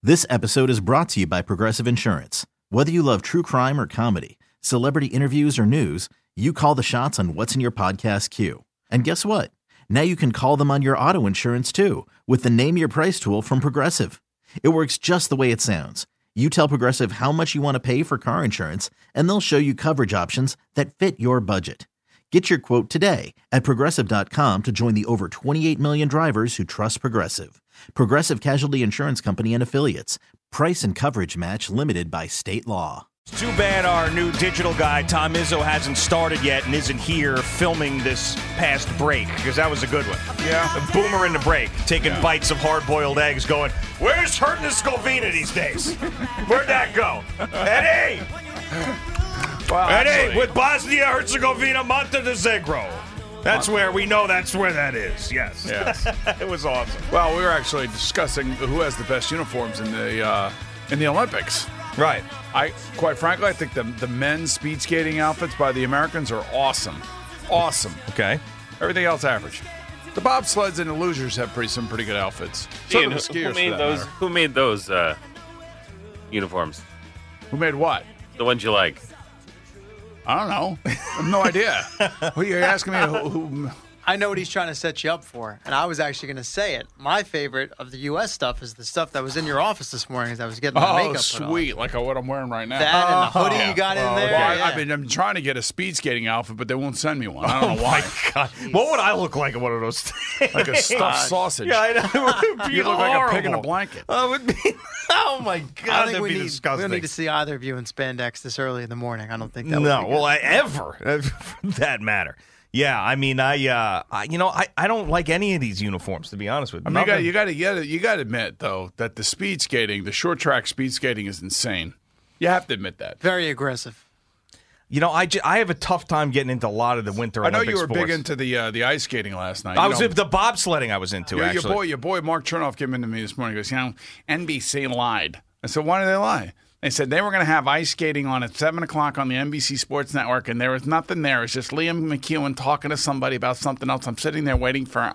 This episode is brought to you by Progressive Insurance. Whether you love true crime or comedy, celebrity interviews or news, you call the shots on what's in your podcast queue. And guess what? Now you can call them on your auto insurance too with the Name Your Price tool from Progressive. It works just the way it sounds. You tell Progressive how much you want to pay for car insurance, and they'll show you coverage options that fit your budget. Get your quote today at Progressive.com to join the over 28 million drivers who trust Progressive. Progressive Casualty Insurance Company and Affiliates. Price and coverage match limited by state law. It's too bad our new digital guy, Tom Izzo, hasn't started yet and isn't here filming this past break, because that was a good one. Yeah. A boomer in the break, taking bites of hard-boiled eggs, going, where's Hernan Scovina these days? Where'd that go? Eddie! Well, Eddie, with Bosnia-Herzegovina, Montenegro. That's where that is, yes. It was awesome. Well, we were actually discussing who has the best uniforms in the Olympics. Right. Quite frankly, I think the men's speed skating outfits by the Americans are awesome. Awesome. Okay. Everything else average. The bobsleds and the losers have some pretty good outfits. So do the skiers, Who made those uniforms? Who made what? The ones you like. I don't know. I have no idea. Well, you're asking me who I know what he's trying to set you up for, and I was actually going to say it. My favorite of the U.S. stuff is the stuff that was in your office this morning as I was getting my makeup put sweet, on. like what I'm wearing right now. That and the hoodie you got in there. Well, yeah. I mean, I'm trying to get a speed skating outfit, but they won't send me one. I don't know why. My God. What would I look like in one of those things? Like a stuffed sausage. Yeah, I know. It would be You look like a pig in a horrible. blanket. Oh, it would be. Oh my I God, think that'd we be don't disgusting. need to see either of you in spandex this early in the morning. I don't think that would No, be good. well, ever for that matter. Yeah, I mean, I don't like any of these uniforms, to be honest with you. I mean, you got to admit though that the speed skating, the short track speed skating, is insane. You have to admit that. Very aggressive. You know, I have a tough time getting into a lot of the Winter I know Olympic you were sports. big into the ice skating last night. I was the bobsledding. I was into actually. Your boy Mark Chernoff came into me this morning. He goes, NBC lied. I said, why did they lie? They said they were going to have ice skating on at 7 o'clock on the NBC Sports Network, and there was nothing there. It's just Liam McEwen talking to somebody about something else. I'm sitting there waiting for,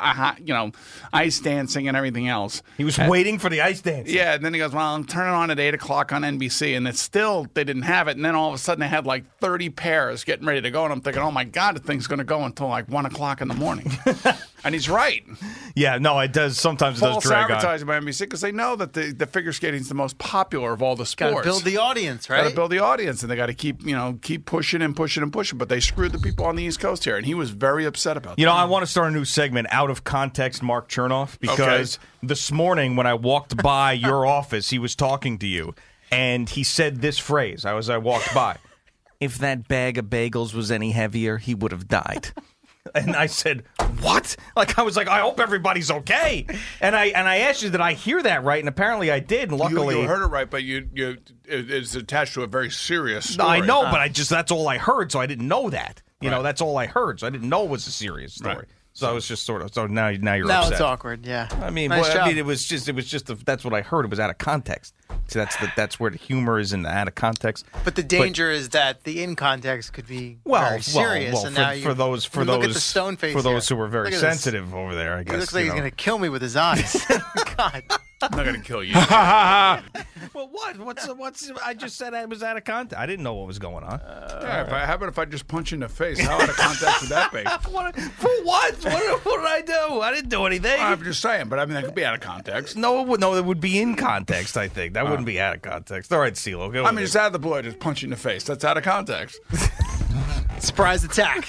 ice dancing and everything else. He was waiting for the ice dance. Yeah, and then he goes, well, I'm turning on at 8 o'clock on NBC, and they didn't have it. And then all of a sudden they had like 30 pairs getting ready to go, and I'm thinking, oh, my God, the thing's going to go until like 1 o'clock in the morning. And he's right. Yeah, no, it does. Sometimes it does False drag on. advertising by NBC because they know that the figure skating is the most popular of all the sports. Got to build the audience, right? Got to build the audience, and they got to keep pushing and pushing and pushing. But they screwed the people on the East Coast here, and he was very upset about that. You know, I want to start a new segment, Out of Context, Mark Chernoff, because this morning when I walked by your office, he was talking to you, and he said this phrase as I walked by. If that bag of bagels was any heavier, he would have died. And I said, what? I was like, I hope everybody's okay. And I asked you, did I hear that right? And apparently I did. And luckily, you heard it right, but it's attached to a very serious story. I know, but that's all I heard, so I didn't know that. You know, that's all I heard, so I didn't know it was a serious story. Right. So I was just sort of. So now you're now upset. it's awkward. Yeah. I mean, Nice job. it was just. That's what I heard. It was out of context. So that's where the humor is in the out of context. But the danger is that the in context could be very serious. And now for those look at the stone face for those here. who were very Look at this. sensitive over there, I guess. He looks like he's going to kill me with his eyes. God. I'm not going to kill you. Well, what? What's? I just said I was out of context. I didn't know what was going on. How about if I just punch you in the face? How out of context would that be? For what? What did I do? I didn't do anything. I'm just saying, but I mean, that could be out of context. No, it would be in context, I think. That wouldn't be out of context. All right, CeeLo. Go I mean, it's out of the blue. I just punch you in the face. That's out of context. Surprise attack.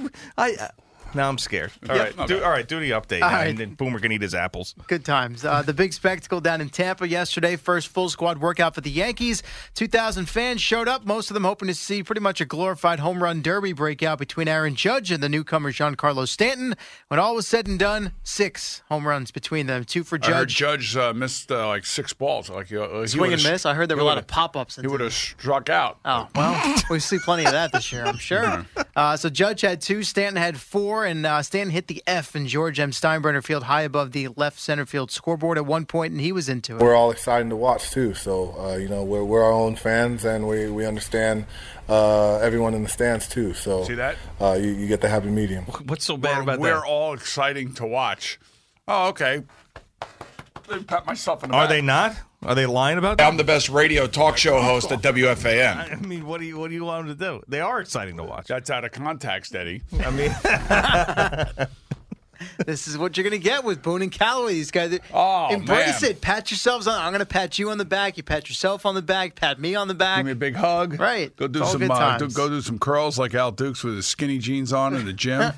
Now I'm scared. All Yep. right, do the update. All now, right. And then Boomer can eat his apples. Good times. The big spectacle down in Tampa yesterday. First full squad workout for the Yankees. 2,000 fans showed up, most of them hoping to see pretty much a glorified home run derby breakout between Aaron Judge and the newcomer Giancarlo Stanton. When all was said and done, 6 home runs between them. 2 for I heard Judge. Judge missed like 6 balls. Swing and miss. I heard there were a lot of pop-ups. He would have struck out. Oh, well, we see plenty of that this year, I'm sure. So Judge had 2, Stanton had 4, and Stanton hit the F in George M. Steinbrenner Field high above the left center field scoreboard at one point, and he was into it. We're all excited to watch, too. So, we're our own fans, and we understand everyone in the stands, too. So See that? You get the happy medium. What's so bad about We're that? all exciting to watch. Oh, okay. Let me pat myself in the Are back. they not? Are they lying about that? I'm the best radio talk show host at WFAN. I mean, what do you want them to do? They are exciting to watch. That's out of context, Eddie. I mean, This is what you're going to get with Boone and Calloway. These guys, embrace it. Pat yourselves on. I'm going to pat you on the back. You pat yourself on the back. Pat me on the back. Give me a big hug. Right. Go do It's all some good times. go do some curls like Al Dukes with his skinny jeans on in the gym.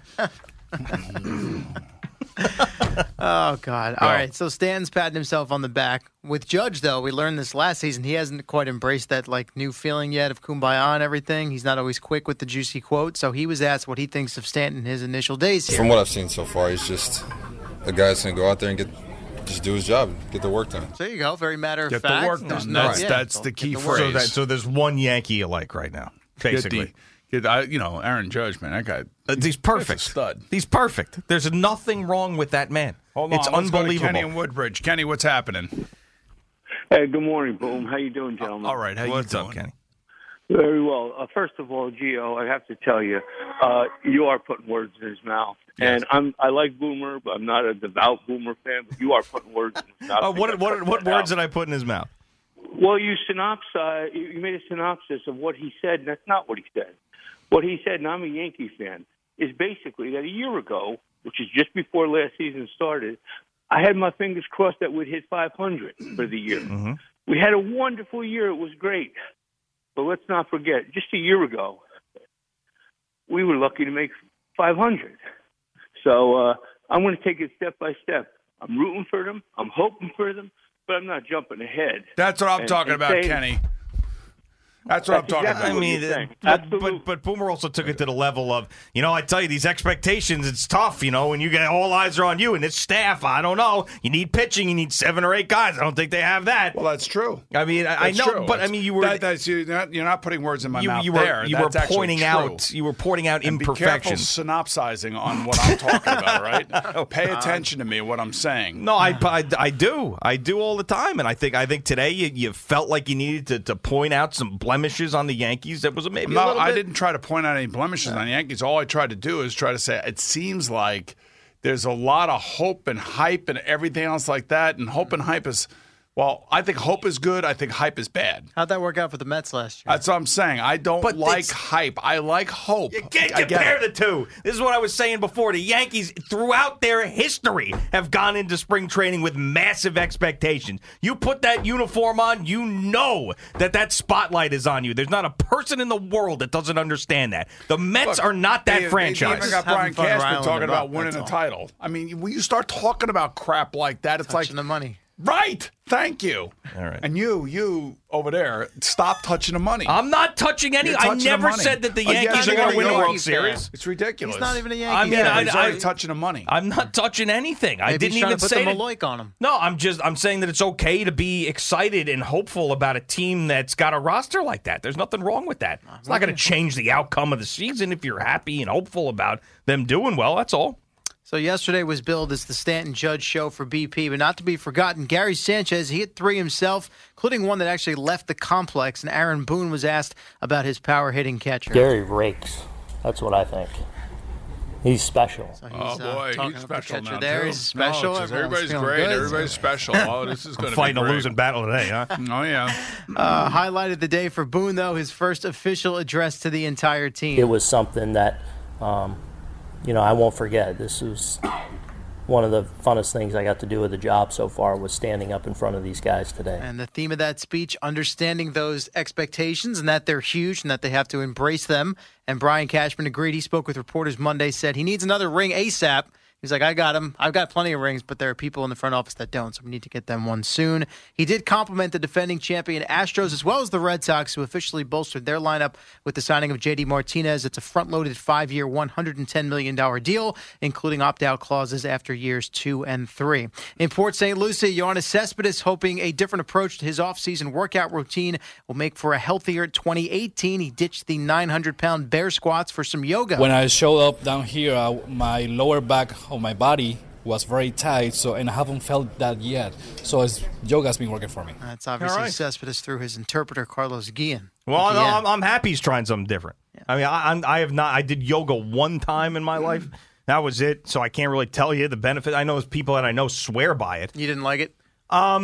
Oh, God. All right, so Stanton's patting himself on the back. With Judge, though, we learned this last season. He hasn't quite embraced that new feeling yet of kumbaya and everything. He's not always quick with the juicy quote. So he was asked what he thinks of Stanton in his initial days here. From what I've seen so far, he's just a guy that's going to go out there and just do his job, get the work done. So there you go. Very matter of Get fact. the work There's done. no- That's the key get the work. phrase. so there's one Yankee you like right now, basically. Aaron Judge, man, that guy. He's perfect. He's a stud. He's perfect. There's nothing wrong with that man. Hold on, it's let's go to unbelievable. Kenny and Woodbridge. Kenny, what's happening? Hey, good morning, Boom. How you doing, gentlemen? All right, how What's you up, doing? Kenny? Very well. First of all, Gio, I have to tell you, you are putting words in his mouth. Yes. And I like Boomer, but I'm not a devout Boomer fan, but you are putting words in his mouth. What words did I put in his mouth? Well, you made a synopsis of what he said, and that's not what he said. What he said, and I'm a Yankee fan, is basically that a year ago, which is just before last season started, I had my fingers crossed that we'd hit 500 for the year. Mm-hmm. We had a wonderful year. It was great. But let's not forget, just a year ago, we were lucky to make 500. So I'm going to take it step by step. I'm rooting for them. I'm hoping for them, but I'm not jumping ahead. That's what I'm talking about, saying, Kenny. That's what I'm talking exactly about. what I mean, you're saying. but Absolutely. Boomer also took it to the level of, I tell you, these expectations, it's tough, when you get all eyes are on you and this staff, I don't know. You need pitching, you need 7 or 8 guys. I don't think they have that. Well, that's true. I mean, I That's know, true. but I mean, you were you're not putting words in my mouth you there. were That's actually pointing true. out And be careful imperfections. synopsizing on what I'm talking about, right? Pay attention to me, what I'm saying. No, I do all the time, and I think today you felt like you needed to point out some blemishes on the Yankees. That was maybe a No, little bit. I didn't try to point out any blemishes on the Yankees. All I tried to do is try to say it seems like there's a lot of hope and hype and everything else like that. And hope and hype is, well, I think hope is good. I think hype is bad. How'd that work out for the Mets last year? That's what I'm saying. I don't But like it's- hype. I like hope. You can't I get compare it. the two. This is what I was saying before. The Yankees, throughout their history, have gone into spring training with massive expectations. You put that uniform on, you know that spotlight is on you. There's not a person in the world that doesn't understand that. The Mets Look, are not that They franchise. even got Having Brian fun Cashman riling talking them about up, winning that's a all. title. I mean, when you start talking about crap like that, it's Touching like the money. right. Thank you. All right. And you over there, stop touching the money. I'm not touching any. You're I touching the never money. said that the Oh, yeah, Yankees you are going are. to win the You're a World Yankees fan. Series. It's ridiculous. He's not even a Yankee I mean, fan. He's already touching the money. I'm not touching anything. I Maybe didn't he's trying even to put say the that. Maloik on him. No, I'm saying that it's okay to be excited and hopeful about a team that's got a roster like that. There's nothing wrong with that. It's not going to change the outcome of the season if you're happy and hopeful about them doing well. That's all. So yesterday was billed as the Stanton Judge show for BP, but not to be forgotten, Gary Sanchez, he hit 3 himself, including one that actually left the complex, and Aaron Boone was asked about his power-hitting catcher. Gary rakes. That's what I think. He's special. So he's, Oh boy, talking he's up the special catcher now there. too. He's special. No, it's just Everyone's everybody's feeling great. good. Everybody's special. Oh, this is going to be Fighting a great. losing battle today, huh? Oh yeah. Highlighted the day for Boone, though, his first official address to the entire team. It was something that, I won't forget. This was one of the funnest things I got to do with the job so far was standing up in front of these guys today. And the theme of that speech, understanding those expectations and that they're huge and that they have to embrace them. And Brian Cashman agreed. He spoke with reporters Monday, said he needs another ring ASAP. He's like, I got him. I've got plenty of rings, but there are people in the front office that don't, so we need to get them one soon. He did compliment the defending champion Astros as well as the Red Sox, who officially bolstered their lineup with the signing of J.D. Martinez. It's a front-loaded 5-year, $110 million deal, including opt-out clauses after years 2 and 3. In Port St. Lucie, Yoenis Cespedes hoping a different approach to his offseason workout routine will make for a healthier 2018. He ditched the 900-pound bear squats for some yoga. When I showed up down here, my lower back of my body was very tight, and I haven't felt that yet. So yoga's been working for me. That's obviously All right. Cespedes through his interpreter, Carlos Guillen. Well, Guillen. I'm happy he's trying something different. Yeah. I mean, I have not. I did yoga one time in my life. That was it. So I can't really tell you the benefit. I know there's people that I know swear by it. You didn't like it?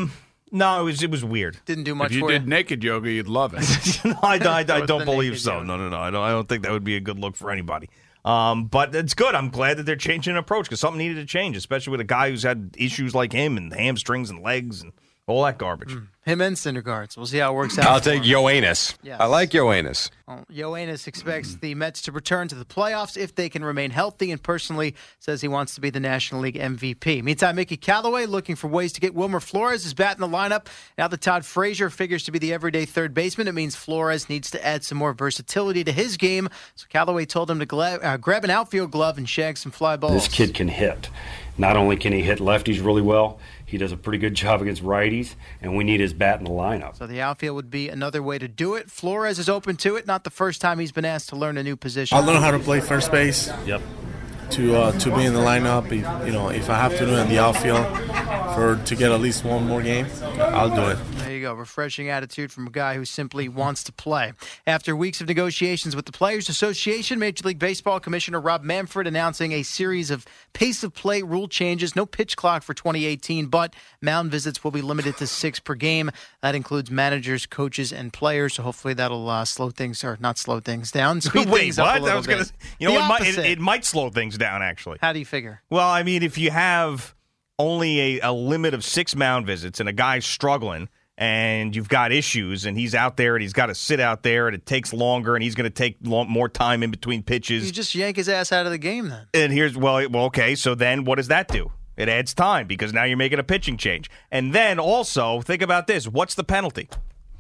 No, it was weird. Didn't do much If you for did you. naked yoga, you'd love it. No, I don't the believe naked so. yoga. No. I don't think that would be a good look for anybody. But it's good. I'm glad that they're changing an approach because something needed to change, especially with a guy who's had issues like him and hamstrings and legs and all that garbage. Him and Syndergaard. So we'll see how it works out. I'll for take him. Ioannis. Yes. I like Ioannis. Well, Ioannis expects the Mets to return to the playoffs if they can remain healthy, and personally says he wants to be the National League MVP. Meantime, Mickey Callaway looking for ways to get Wilmer Flores' bat in the lineup. Now that Todd Frazier figures to be the everyday third baseman, it means Flores needs to add some more versatility to his game. So Callaway told him to grab an outfield glove and shag some fly balls. This kid can hit. Not only can he hit lefties really well, he does a pretty good job against righties, and we need his bat in the lineup. So the outfield would be another way to do it. Flores is open to it. Not the first time he's been asked to learn a new position. I'll learn how to play first base. Yep. To be in the lineup, if I have to do it in the outfield to get at least one more game, I'll do it. There you go. Refreshing attitude from a guy who simply wants to play. After weeks of negotiations with the Players Association, Major League Baseball Commissioner Rob Manfred announcing a series of pace of play rule changes. No pitch clock for 2018, but mound visits will be limited to 6 per game. That includes managers, coaches, and players. So hopefully that'll slow things, or not slow things down, speed Wait, things up what? a little I was gonna, bit. it might slow things down, actually. How do you figure? Well, I mean, if you have only a limit of 6 mound visits and a guy's struggling and you've got issues and he's out there and he's got to sit out there and it takes longer and he's going to take more time in between pitches. You just yank his ass out of the game then. And okay, so then what does that do? It adds time because now you're making a pitching change. And then also, think about this. What's the penalty?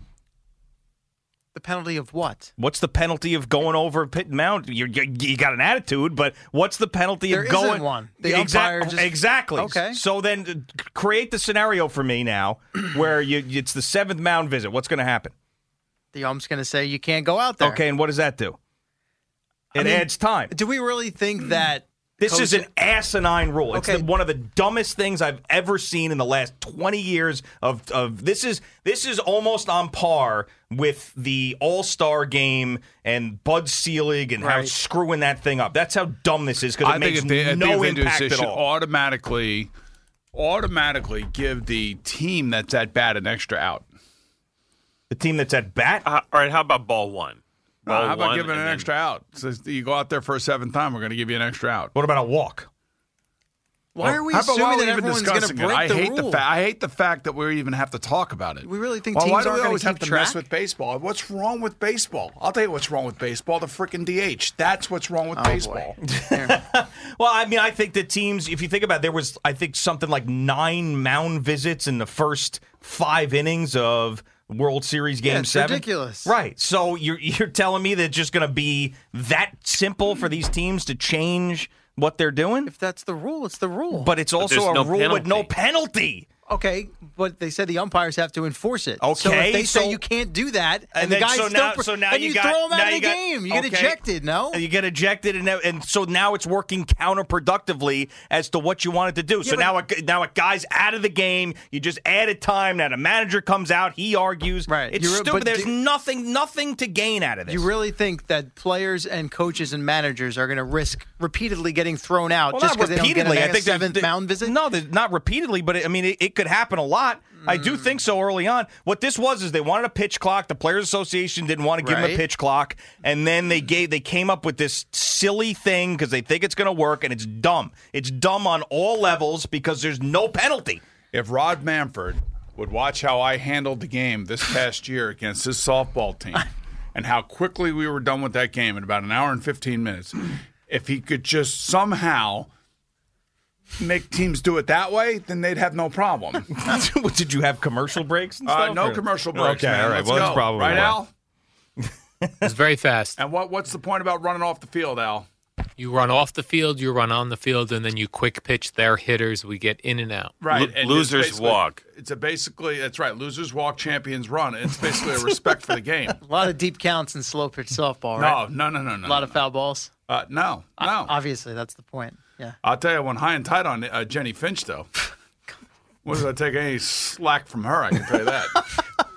The penalty of what? What's the penalty of going over pit mound? You got an attitude, but what's the penalty of going? There isn't one. The umpire just... Exactly. Okay. So then create the scenario for me now where it's the 7th mound visit. What's going to happen? The ump's going to say you can't go out there. Okay, and what does that do? It adds time. Do we really think that... This is an asinine rule. Okay. It's one of the dumbest things I've ever seen in the last 20 years of this is almost on par with the All-Star game and Bud Selig and how screwing that thing up. That's how dumb this is because it makes no impact at all. Automatically give the team that's at bat an extra out. The team that's at bat? All right, how about ball 1? How about giving an extra out? So you go out there for a 7th time, we're going to give you an extra out. What about a walk? Why are we assuming that everyone's going to break the rule? I hate the fact that we even have to talk about it. We really think teams teams aren't are always going have to to keep mess track? with baseball? What's wrong with baseball? I'll tell you what's wrong with baseball. The freaking DH. That's what's wrong with baseball. Well, I mean, I think that teams, if you think about it, there was, I think, something like 9 mound visits in the first 5 innings of World Series Game 7. Ridiculous. Right. So you're telling me that it's just going to be that simple for these teams to change what they're doing? If that's the rule, it's the rule. But it's also a rule with no penalty. Okay, but they said the umpires have to enforce it. Okay, so if they say you can't do that, and the then guys now you throw them out of the game. You get ejected, no? You get ejected, and so now it's working counterproductively as to what you wanted to do. So now a guy's out of the game. You just added time. Now the manager comes out. He argues. Right. It's stupid. There's nothing to gain out of this. Do you really think that players and coaches and managers are going to risk repeatedly getting thrown out just because they don't get a 7th mound visit? No, not repeatedly, but it could happen a lot. I do think so early on. What this was is they wanted a pitch clock. The Players Association didn't want to give them a pitch clock, and then they came up with this silly thing because they think it's going to work, and it's dumb. It's dumb on all levels because there's no penalty. If Rod Manfred would watch how I handled the game this past year against his softball team and how quickly we were done with that game in about an hour and 15 minutes, if he could just somehow make teams do it that way, then they'd have no problem. Did you have commercial breaks and stuff? No commercial breaks. Okay, man. all right. Let's Well, that's go. probably right, why. Al? It's very fast. And what's the point about running off the field, Al? You run off the field, you run on the field, and then you quick pitch their hitters. We get in and out. Right. And losers walk. That's right. Losers walk, champions run. It's basically a respect for the game. A lot of deep counts in slow pitch softball, right? No. A lot of foul balls? No. Obviously, that's the point. Yeah. I'll tell you, when high and tight on Jenny Finch, though, wasn't I take any slack from her, I can tell you that.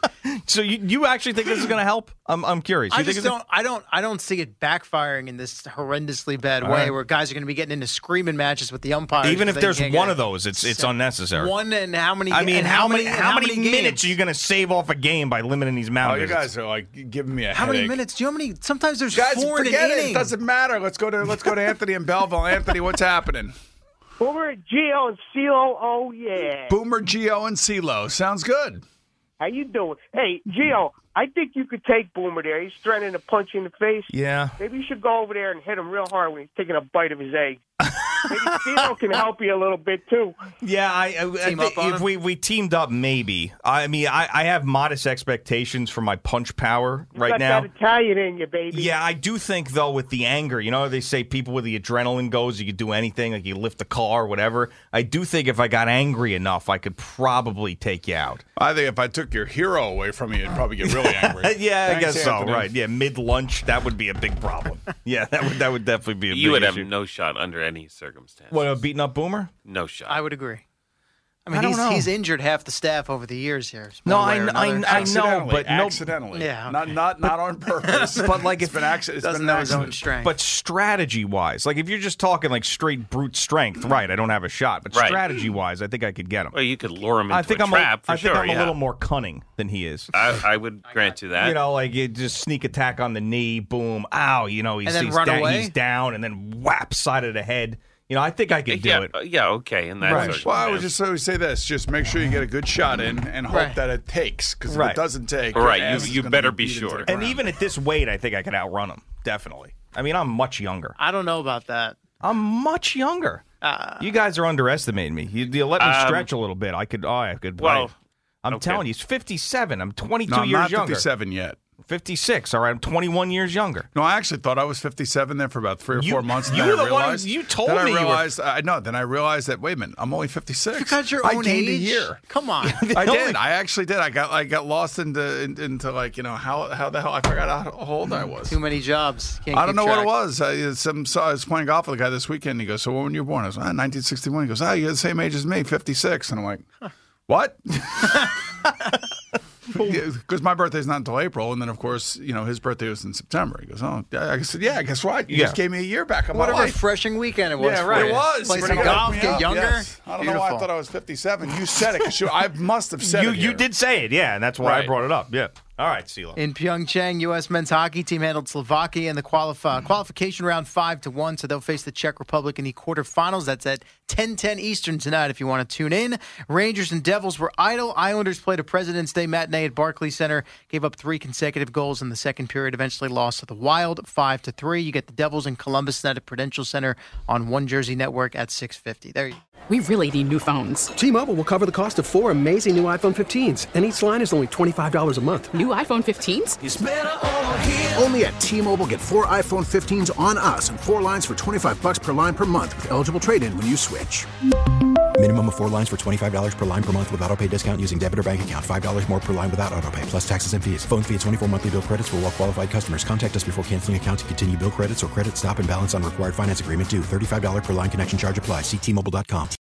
So you actually think this is going to help? I'm curious. I just don't. I don't see it backfiring in this horrendously bad way where guys are going to be getting into screaming matches with the umpires. Even if there's one of those, it's unnecessary. One and how many? I mean, how many games? minutes are you going to save off a game by limiting these mound you visits? guys are like giving me a How headache. many minutes? Do you know how many? Sometimes there's Guys, 4 in forget an it. inning. It doesn't matter. Let's go to Anthony in Belleville. Anthony, what's happening? Boomer, Gio, and CeeLo. Oh yeah. Boomer, Gio, and CeeLo. Sounds good. How you doing? Hey, Gio, I think you could take Boomer there. He's threatening to punch you in the face. Yeah. Maybe you should go over there and hit him real hard when he's taking a bite of his egg. Maybe CeeLo can help you a little bit, too. Yeah, I think if we teamed up, maybe. I mean, I have modest expectations for my punch power right now. You got that Italian in you, baby. Yeah, I do think, though, with the anger, they say people with the adrenaline goes, you could do anything, like you lift a car or whatever. I do think if I got angry enough, I could probably take you out. I think if I took your hero away from you, you'd probably get really angry. Yeah, Thanks, I guess Anthony. so, right. Yeah, mid-lunch, that would be a big problem. Yeah, that would definitely be a big issue. You would have no shot under any circumstances. What, beating up Boomer? No shot. I would agree. I I don't know. He's injured half the staff over the years here. No, I know, but accidentally. Yeah, not on purpose. But like, it's been accident. doesn't know his own strength. But strategy-wise, like if you're just talking like straight brute strength, right? I don't have a shot. But Right. strategy-wise, I think I could get him. Well, you could lure him into I think a I'm trap for I think sure. I'm a little more cunning than he is. I would grant you that. Like you just sneak attack on the knee, boom, ow. He's, And then run away? he's down, and then whap side of the head. I think I could do it. Yeah, okay. In that Right. Well, I would just always say this: just make sure you get a good shot in, and hope that it takes. Because if it doesn't take, your ass is you gonna better be be beat into sure. the And ground. even at this weight, I think I could outrun him. Definitely. I mean, I'm much younger. I don't know about that. I'm much younger. You guys are underestimating me. You let me stretch a little bit. I could. Well, I'm telling you, he's 57. I'm 22 No, I'm years not younger. 57 yet. 56. All right, I'm 21 years younger. No, I actually thought I was 57 there for about 3 or 4 months. And you then were I the one. realized, You told then me. I realized. I know. Then I realized that. Wait a minute. I'm only 56. You got your I own gained age. a year. Come on. I did. I actually did. I got lost into like how the hell I forgot how old I was. Too many jobs. Can't I don't keep know track. what it was. I was playing golf with a guy this weekend. He goes, "So when were you born?" I was, 1961. He goes, "Oh, you're the same age as me, 56." And I'm like, "What?" Because my birthday's not until April, and then of course, his birthday was in September. He goes, "Oh," I said, "Yeah, guess what? You just gave me a year back on What my a life." refreshing weekend it was. Yeah, for right. you. It was. Play But some it woke golf, me get up, younger. yes. I don't know why I thought I was 57. You said it. 'Cause I must have said it. You did say it, yeah, and that's why I Right. brought it up. Yeah. All right, CeeLo. In Pyeongchang, U.S. men's hockey team handled Slovakia in the qualification round 5-1, so they'll face the Czech Republic in the quarterfinals. That's at 10:10 Eastern tonight if you want to tune in. Rangers and Devils were idle. Islanders played a President's Day matinee at Barclays Center, gave up 3 consecutive goals in the second period, eventually lost to the Wild 5-3. You get the Devils in Columbus tonight at Prudential Center on One Jersey Network at 6:50. There you go. We really need new phones. T-Mobile will cover the cost of 4 amazing new iPhone 15s, and each line is only $25 a month. New iPhone 15s? Only at T-Mobile, get 4 iPhone 15s on us and 4 lines for $25 per line per month with eligible trade-in when you switch. Minimum of 4 lines for $25 per line per month with autopay discount using debit or bank account. $5 more per line without autopay, plus taxes and fees. Phone fee at 24 monthly bill credits for well-qualified customers. Contact us before canceling account to continue bill credits or credit stop and balance on required finance agreement due. $35 per line connection charge applies. See T-Mobile.com.